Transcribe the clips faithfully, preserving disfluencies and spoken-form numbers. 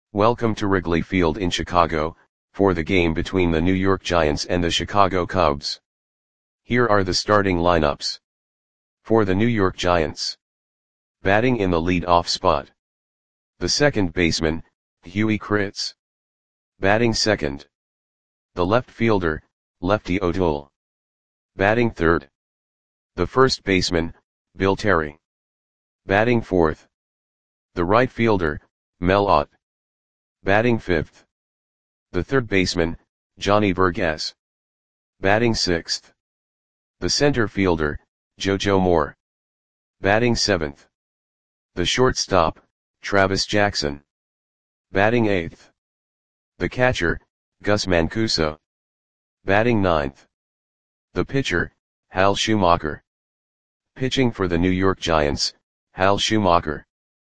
Welcome to Wrigley Field in Chicago, for the game between the New York Giants and the Chicago Cubs. Here are the starting lineups. For the New York Giants. Batting in the lead-off spot. The second baseman, Huey Kritz. Batting second. The left fielder, Lefty O'Toole. Batting third. The first baseman, Bill Terry. Batting fourth. The right fielder, Mel Ott. Batting fifth. The third baseman, Johnny Verghese. Batting sixth. The center fielder, JoJo Moore. Batting seventh. The shortstop, Travis Jackson. Batting eighth. The catcher, Gus Mancuso. Batting ninth. The pitcher, Hal Schumacher. Pitching for the New York Giants, Hal Schumacher.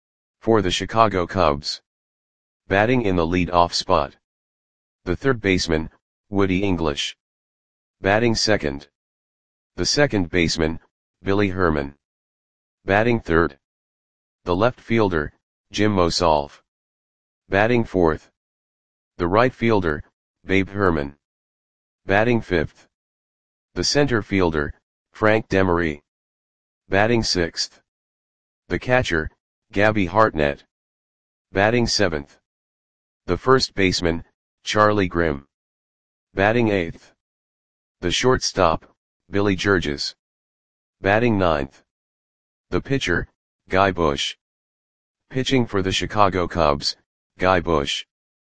For the Chicago Cubs. Batting in the lead-off spot. The third baseman, Woody English. Batting second. The second baseman, Billy Herman. Batting third. The left fielder, Jim Mosolf. Batting fourth. The right fielder, Babe Herman. Batting fifth. The center fielder, Frank Demery. Batting sixth. The catcher, Gabby Hartnett. Batting seventh. The first baseman, Charlie Grimm. Batting eighth. The shortstop, Billy Georges. Batting ninth. The pitcher, Guy Bush. Pitching for the Chicago Cubs, Guy Bush.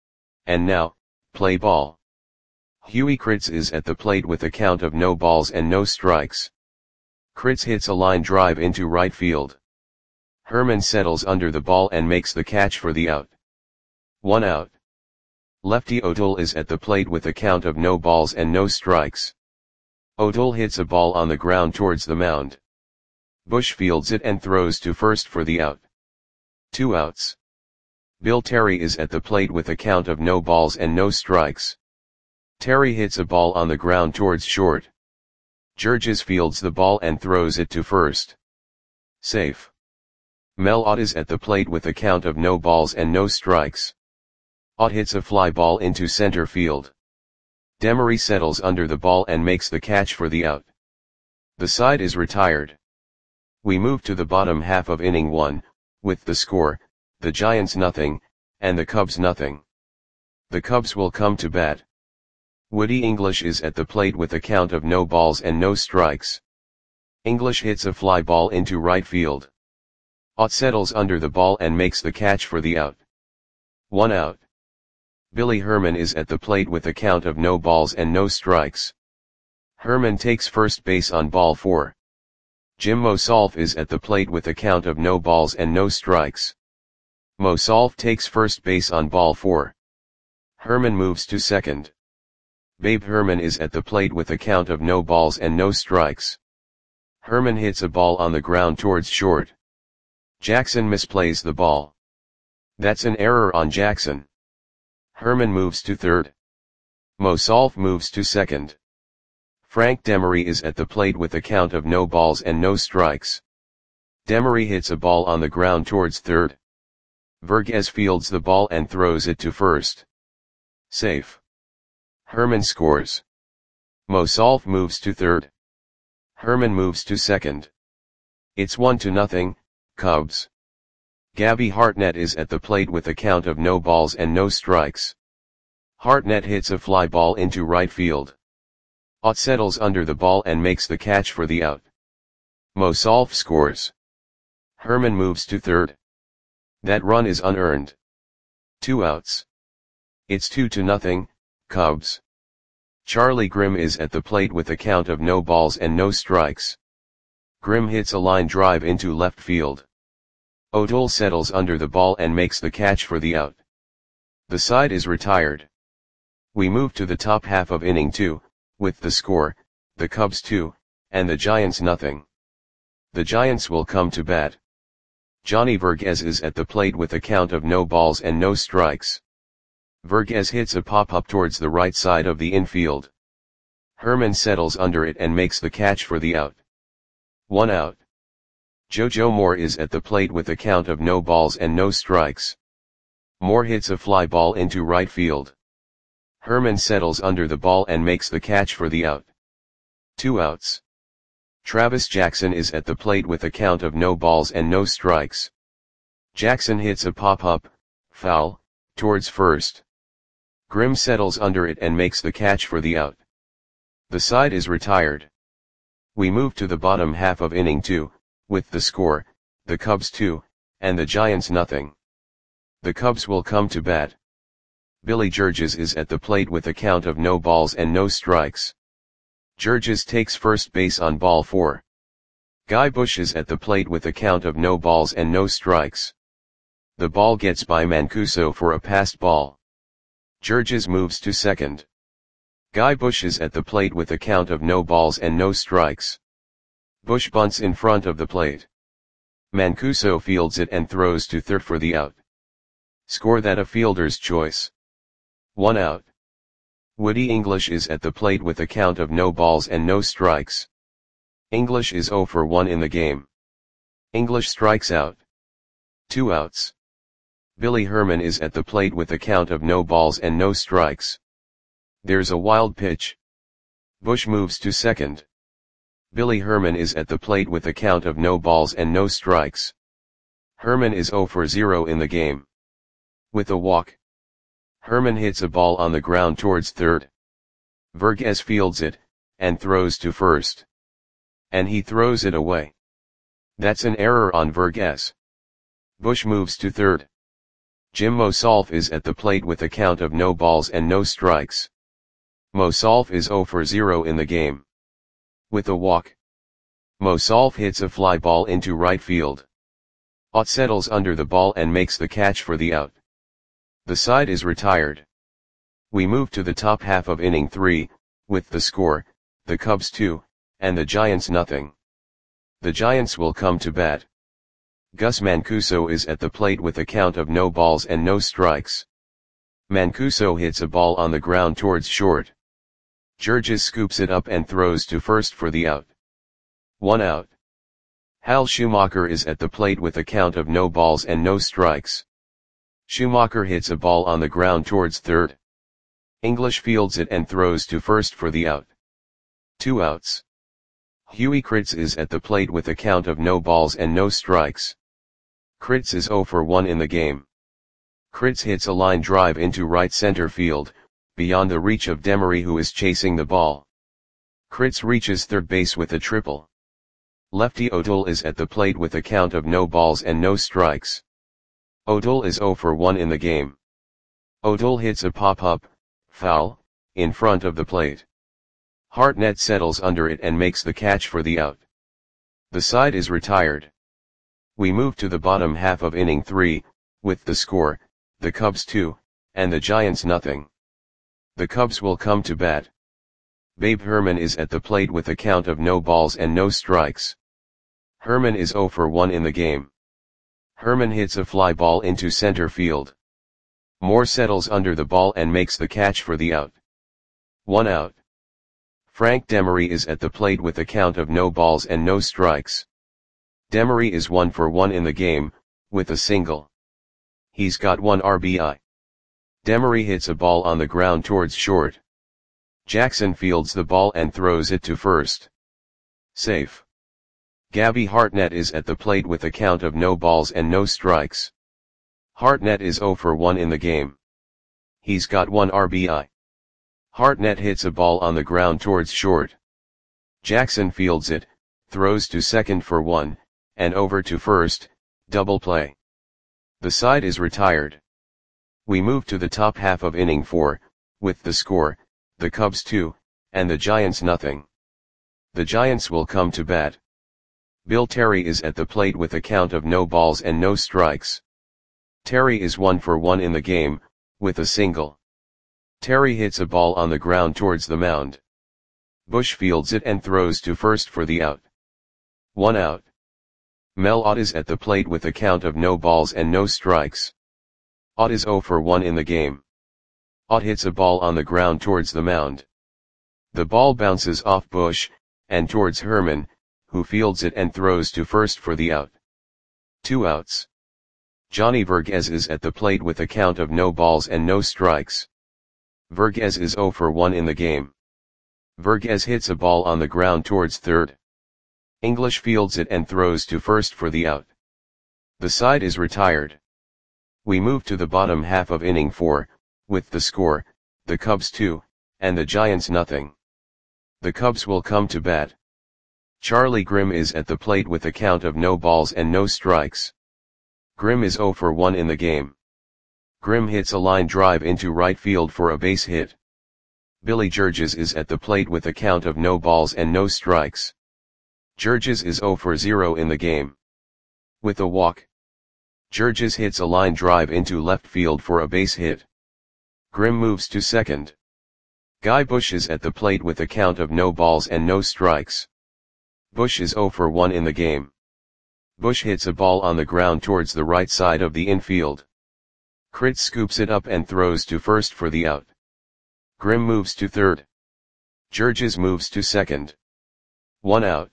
And now, play ball. Huey Kritz is at the plate with a count of no balls and no strikes. Kritz hits a line drive into right field. Herman settles under the ball and makes the catch for the out. One out. Lefty O'Toole is at the plate with a count of no balls and no strikes. O'Toole hits a ball on the ground towards the mound. Bush fields it and throws to first for the out. Two outs. Bill Terry is at the plate with a count of no balls and no strikes. Terry hits a ball on the ground towards short. Georges fields the ball and throws it to first. Safe. Mel Ott is at the plate with a count of no balls and no strikes. Ott hits a fly ball into center field. Demery settles under the ball and makes the catch for the out. The side is retired. We move to the bottom half of inning one, with the score, the Giants nothing, and the Cubs nothing. The Cubs will come to bat. Woody English is at the plate with a count of no balls and no strikes. English hits a fly ball into right field. Ott settles under the ball and makes the catch for the out. One out. Billy Herman is at the plate with a count of no balls and no strikes. Herman takes first base on ball four. Jim Mosolf is at the plate with a count of no balls and no strikes. Mosolf takes first base on ball four. Herman moves to second. Babe Herman is at the plate with a count of no balls and no strikes. Herman hits a ball on the ground towards short. Jackson misplays the ball. That's an error on Jackson. Herman moves to third. Mosolf moves to second. Frank Demery is at the plate with a count of no balls and no strikes. Demery hits a ball on the ground towards third. Verghese fields the ball and throws it to first. Safe. Herman scores. Mosolf moves to third. Herman moves to second. It's one to nothing, Cubs. Gabby Hartnett is at the plate with a count of no balls and no strikes. Hartnett hits a fly ball into right field. Ott settles under the ball and makes the catch for the out. Mosolf scores. Herman moves to third. That run is unearned. Two outs. It's two to nothing, Cubs. Charlie Grimm is at the plate with a count of no balls and no strikes. Grimm hits a line drive into left field. O'Toole settles under the ball and makes the catch for the out. The side is retired. We move to the top half of inning two, with the score, the Cubs two, and the Giants nothing. The Giants will come to bat. Johnny Verghese is at the plate with a count of no balls and no strikes. Verghese hits a pop-up towards the right side of the infield. Herman settles under it and makes the catch for the out. One out. JoJo Moore is at the plate with a count of no balls and no strikes. Moore hits a fly ball into right field. Herman settles under the ball and makes the catch for the out. Two outs. Travis Jackson is at the plate with a count of no balls and no strikes. Jackson hits a pop-up, foul, towards first. Grimm settles under it and makes the catch for the out. The side is retired. We move to the bottom half of inning two, with the score, the Cubs two, and the Giants nothing. The Cubs will come to bat. Billy Georges is at the plate with a count of no balls and no strikes. Georges takes first base on ball four. Guy Bush is at the plate with a count of no balls and no strikes. The ball gets by Mancuso for a passed ball. Georges moves to second. Guy Bush is at the plate with a count of no balls and no strikes. Bush bunts in front of the plate. Mancuso fields it and throws to third for the out. Score that a fielder's choice. One out. Woody English is at the plate with a count of no balls and no strikes. English is oh for one in the game. English strikes out. Two outs. Billy Herman is at the plate with a count of no balls and no strikes. There's a wild pitch. Bush moves to second. Billy Herman is at the plate with a count of no balls and no strikes. Herman is oh for zero in the game. With a walk. Herman hits a ball on the ground towards third. Vergez fields it, and throws to first. And he throws it away. That's an error on Vergez. Bush moves to third. Jim Mosolf is at the plate with a count of no balls and no strikes. Mosolf is oh for zero in the game. With a walk. Mosolf hits a fly ball into right field. Ott settles under the ball and makes the catch for the out. The side is retired. We move to the top half of inning three, with the score, the Cubs two, and the Giants nothing. The Giants will come to bat. Gus Mancuso is at the plate with a count of no balls and no strikes. Mancuso hits a ball on the ground towards short. Georges scoops it up and throws to first for the out. One out. Hal Schumacher is at the plate with a count of no balls and no strikes. Schumacher hits a ball on the ground towards third. English fields it and throws to first for the out. Two outs. Huey Kritz is at the plate with a count of no balls and no strikes. Kritz is oh for one in the game. Kritz hits a line drive into right center field, beyond the reach of Demery who is chasing the ball. Kritz reaches third base with a triple. Lefty O'Toole is at the plate with a count of no balls and no strikes. O'Toole is oh for one in the game. O'Toole hits a pop-up, foul, in front of the plate. Hartnett settles under it and makes the catch for the out. The side is retired. We move to the bottom half of inning three, with the score, the Cubs two, and the Giants nothing. The Cubs will come to bat. Babe Herman is at the plate with a count of no balls and no strikes. Herman is oh for one in the game. Herman hits a fly ball into center field. Moore settles under the ball and makes the catch for the out. One out. Frank Demery is at the plate with a count of no balls and no strikes. Demery is one for one in the game, with a single. He's got one R B I. Demery hits a ball on the ground towards short. Jackson fields the ball and throws it to first. Safe. Gabby Hartnett is at the plate with a count of no balls and no strikes. Hartnett is oh for one in the game. He's got one R B I. Hartnett hits a ball on the ground towards short. Jackson fields it, throws to second for one, and over to first, double play. The side is retired. We move to the top half of inning four, with the score, the Cubs two, and the Giants nothing. The Giants will come to bat. Bill Terry is at the plate with a count of no balls and no strikes. Terry is one for one in the game, with a single. Terry hits a ball on the ground towards the mound. Bush fields it and throws to first for the out. One out. Mel Ott is at the plate with a count of no balls and no strikes. Ott is oh for one in the game. Ott hits a ball on the ground towards the mound. The ball bounces off Bush, and towards Herman, who fields it and throws to first for the out. Two outs. Johnny Verghese is at the plate with a count of no balls and no strikes. Verghese is zero for one in the game. Verghese hits a ball on the ground towards third. English fields it and throws to first for the out. The side is retired. We move to the bottom half of inning four, with the score, the Cubs two, and the Giants nothing. The Cubs will come to bat. Charlie Grimm is at the plate with a count of no balls and no strikes. Grimm is zero for one in the game. Grimm hits a line drive into right field for a base hit. Billy Georges is at the plate with a count of no balls and no strikes. Georges is zero for zero in the game. With a walk, Georges hits a line drive into left field for a base hit. Grimm moves to second. Guy Bush is at the plate with a count of no balls and no strikes. Bush is zero for one in the game. Bush hits a ball on the ground towards the right side of the infield. Kritz scoops it up and throws to first for the out. Grimm moves to third. Georges moves to second. One out.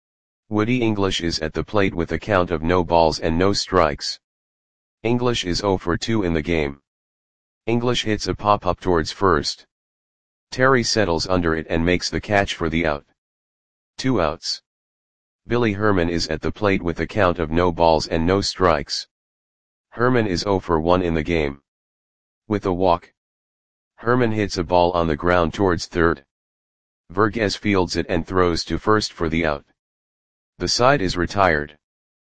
Woody English is at the plate with a count of no balls and no strikes. English is zero for two in the game. English hits a pop-up towards first. Terry settles under it and makes the catch for the out. Two outs. Billy Herman is at the plate with a count of no balls and no strikes. Herman is zero for one in the game. With a walk, Herman hits a ball on the ground towards third. Verghese fields it and throws to first for the out. The side is retired.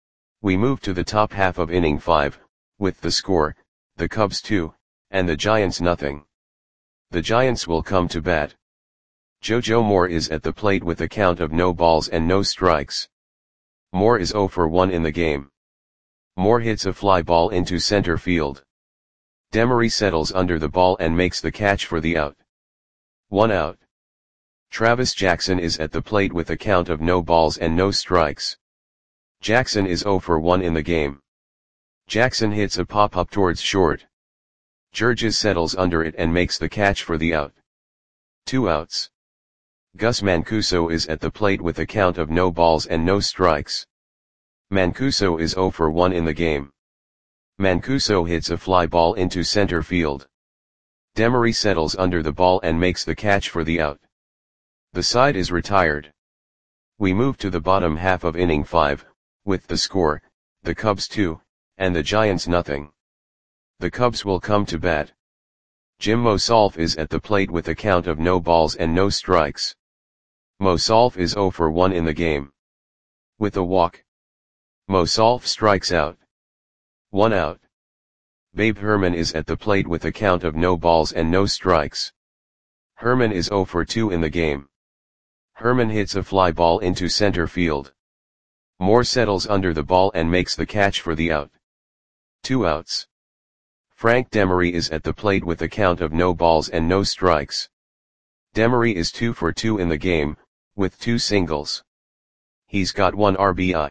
We move to the top half of inning five, with the score, the Cubs two, and the Giants nothing. The Giants will come to bat. Jojo Moore is at the plate with a count of no balls and no strikes. Moore is zero for one in the game. Moore hits a fly ball into center field. Demery settles under the ball and makes the catch for the out. One out. Travis Jackson is at the plate with a count of no balls and no strikes. Jackson is zero for one in the game. Jackson hits a pop-up towards short. Georges settles under it and makes the catch for the out. Two outs. Gus Mancuso is at the plate with a count of no balls and no strikes. Mancuso is zero for one in the game. Mancuso hits a fly ball into center field. Demery settles under the ball and makes the catch for the out. The side is retired. We move to the bottom half of inning five, with the score, the Cubs two, and the Giants nothing. The Cubs will come to bat. Jim Mosolf is at the plate with a count of no balls and no strikes. Mosolf is zero for one in the game. With a walk, Mosolf strikes out. One out. Babe Herman is at the plate with a count of no balls and no strikes. Herman is zero for two in the game. Herman hits a fly ball into center field. Moore settles under the ball and makes the catch for the out. Two outs. Frank Demery is at the plate with a count of no balls and no strikes. Demery is two for two in the game, with two singles. He's got one R B I.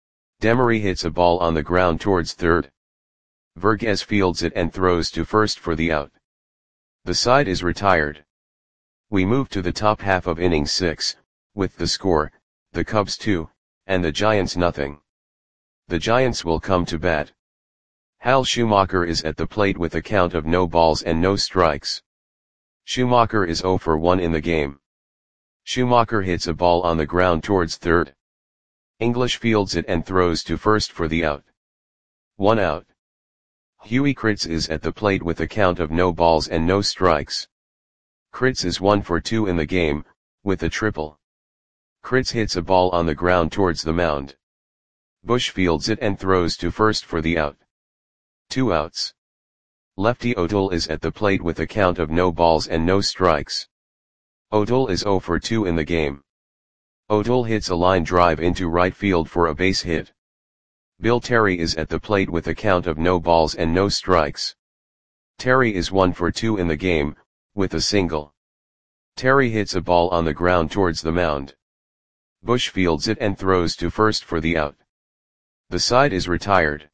Demery hits a ball on the ground towards third. Verghese fields it and throws to first for the out. The side is retired. We move to the top half of inning six, with the score, the Cubs two, and the Giants nothing. The Giants will come to bat. Hal Schumacher is at the plate with a count of no balls and no strikes. Schumacher is zero for one in the game. Schumacher hits a ball on the ground towards third. English fields it and throws to first for the out. One out. Huey Kritz is at the plate with a count of no balls and no strikes. Kritz is one for two in the game, with a triple. Kritz hits a ball on the ground towards the mound. Bush fields it and throws to first for the out. Two outs. Lefty O'Toole is at the plate with a count of no balls and no strikes. O'Toole is zero for two in the game. O'Toole hits a line drive into right field for a base hit. Bill Terry is at the plate with a count of no balls and no strikes. Terry is one for two in the game, with a single. Terry hits a ball on the ground towards the mound. Bush fields it and throws to first for the out. The side is retired.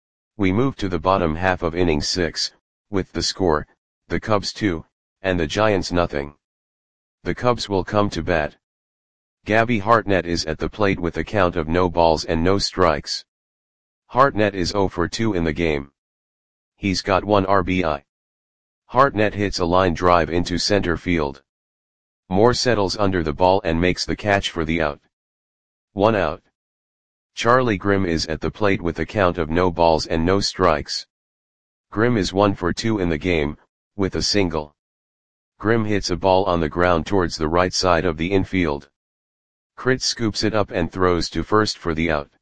We move to the bottom half of inning six, with the score, the Cubs two, and the Giants nothing. The Cubs will come to bat. Gabby Hartnett is at the plate with a count of no balls and no strikes. Hartnett is zero for two in the game. He's got one R B I. Hartnett hits a line drive into center field. Moore settles under the ball and makes the catch for the out. One out. Charlie Grimm is at the plate with a count of no balls and no strikes. Grimm is one for two in the game, with a single. Grimm hits a ball on the ground towards the right side of the infield. Kritz scoops it up and throws to first for the out.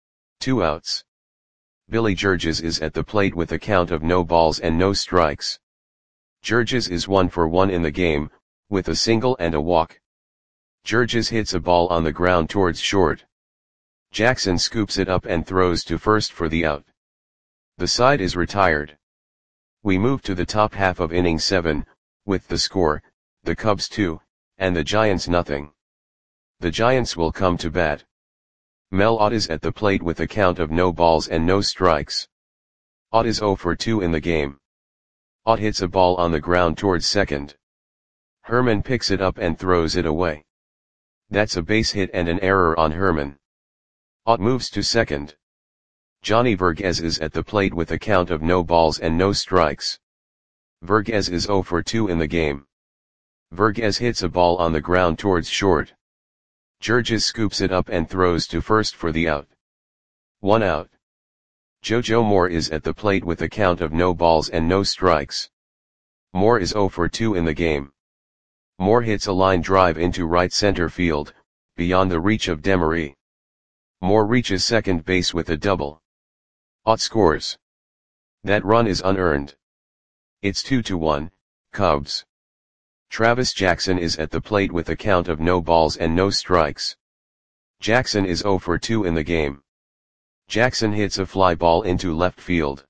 Two outs. Billy Georges is at the plate with a count of no balls and no strikes. Georges is one for one in the game, with a single and a walk. Georges hits a ball on the ground towards short. Jackson scoops it up and throws to first for the out. The side is retired. We move to the top half of inning seven, with the score, the Cubs two, and the Giants nothing. The Giants will come to bat. Mel Ott is at the plate with a count of no balls and no strikes. Ott is zero for two in the game. Ott hits a ball on the ground towards second. Herman picks it up and throws it away. That's a base hit and an error on Herman. Ott moves to second. Johnny Verghese is at the plate with a count of no balls and no strikes. Verghese is zero for two in the game. Verghese hits a ball on the ground towards short. Georges scoops it up and throws to first for the out. One out. JoJo Moore is at the plate with a count of no balls and no strikes. Moore is zero for two in the game. Moore hits a line drive into right center field, beyond the reach of Demery. Moore reaches second base with a double. Ott scores. That run is unearned. It's two to one, Cubs. Travis Jackson is at the plate with a count of no balls and no strikes. Jackson is zero for two in the game. Jackson hits a fly ball into left field.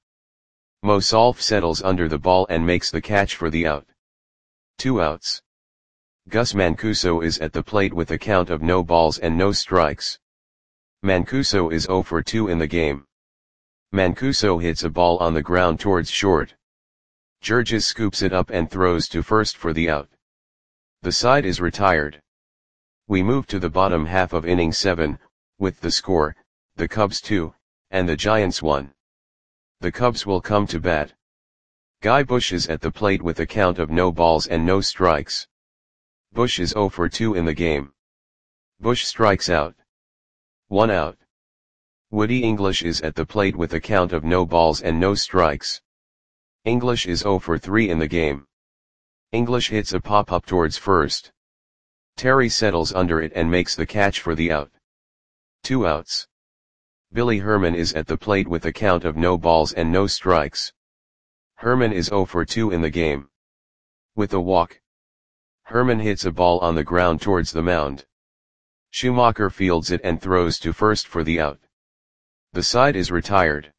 Mosolf settles under the ball and makes the catch for the out. Two outs. Gus Mancuso is at the plate with a count of no balls and no strikes. Mancuso is zero for two in the game. Mancuso hits a ball on the ground towards short. Georges scoops it up and throws to first for the out. The side is retired. We move to the bottom half of inning seven, with the score, the Cubs two, and the Giants one. The Cubs will come to bat. Guy Bush is at the plate with a count of no balls and no strikes. Bush is zero for two in the game. Bush strikes out. One out. Woody English is at the plate with a count of no balls and no strikes. English is zero for three in the game. English hits a pop-up towards first. Terry settles under it and makes the catch for the out. Two outs. Billy Herman is at the plate with a count of no balls and no strikes. Herman is zero for two in the game. With a walk. Herman hits a ball on the ground towards the mound. Schumacher fields it and throws to first for the out. The side is retired.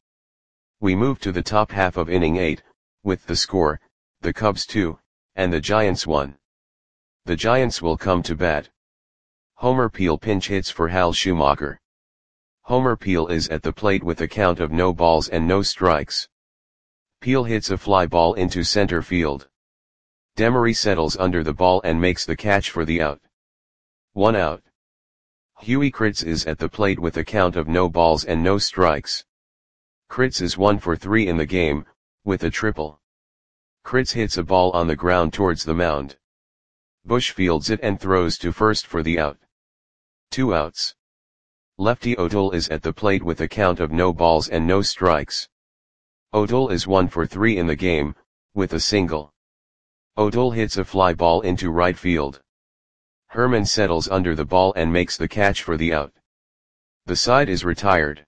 We move to the top half of inning eight, with the score, the Cubs two, and the Giants one. The Giants will come to bat. Homer Peel pinch hits for Hal Schumacher. Homer Peel is at the plate with a count of no balls and no strikes. Peel hits a fly ball into center field. Demery settles under the ball and makes the catch for the out. One out. Huey Kritz is at the plate with a count of no balls and no strikes. Kritz is one for three in the game, with a triple. Kritz hits a ball on the ground towards the mound. Bush fields it and throws to first for the out. Two outs. Lefty O'Toole is at the plate with a count of no balls and no strikes. O'Toole is one for three in the game, with a single. O'Toole hits a fly ball into right field. Herman settles under the ball and makes the catch for the out. The side is retired.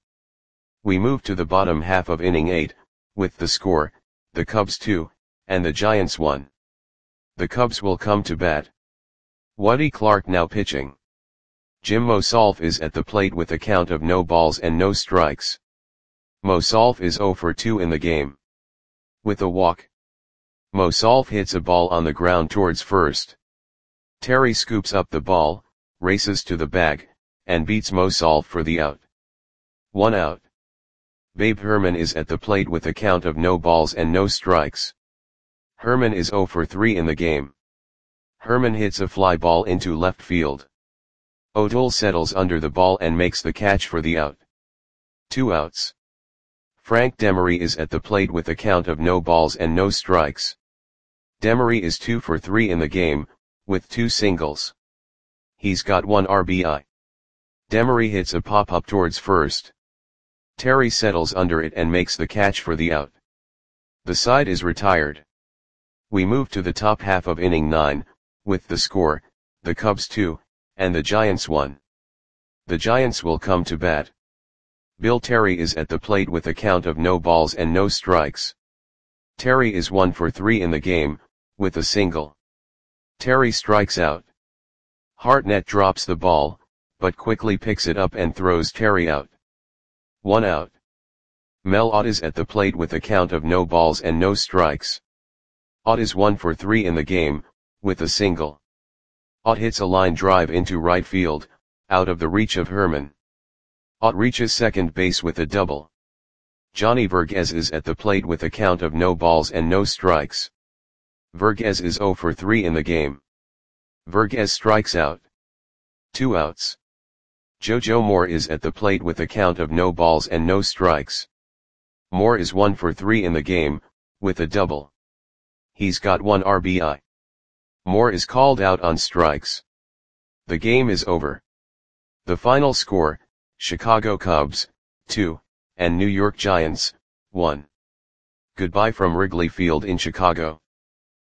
We move to the bottom half of inning eight, with the score, the Cubs two, and the Giants one. The Cubs will come to bat. Woody Clark now pitching. Jim Mosolf is at the plate with a count of no balls and no strikes. Mosolf is zero for two in the game. With a walk. Mosolf hits a ball on the ground towards first. Terry scoops up the ball, races to the bag, and beats Mosolf for the out. One out. Babe Herman is at the plate with a count of no balls and no strikes. Herman is zero for three in the game. Herman hits a fly ball into left field. O'Toole settles under the ball and makes the catch for the out. Two outs. Frank Demery is at the plate with a count of no balls and no strikes. Demery is two for three in the game, with two singles. He's got one R B I. Demery hits a pop-up towards first. Terry settles under it and makes the catch for the out. The side is retired. We move to the top half of inning nine, with the score, the Cubs two, and the Giants one. The Giants will come to bat. Bill Terry is at the plate with a count of no balls and no strikes. Terry is one for three in the game, with a single. Terry strikes out. Hartnett drops the ball, but quickly picks it up and throws Terry out. One out. Mel Ott is at the plate with a count of no balls and no strikes. Ott is one for three in the game, with a single. Ott hits a line drive into right field, out of the reach of Herman. Ott reaches second base with a double. Johnny Verghese is at the plate with a count of no balls and no strikes. Verghese is zero for three in the game. Verghese strikes out. Two outs. JoJo Moore is at the plate with a count of no balls and no strikes. Moore is one for three in the game, with a double. He's got one R B I. Moore is called out on strikes. The game is over. The final score, Chicago Cubs, two, and New York Giants, one. Goodbye from Wrigley Field in Chicago.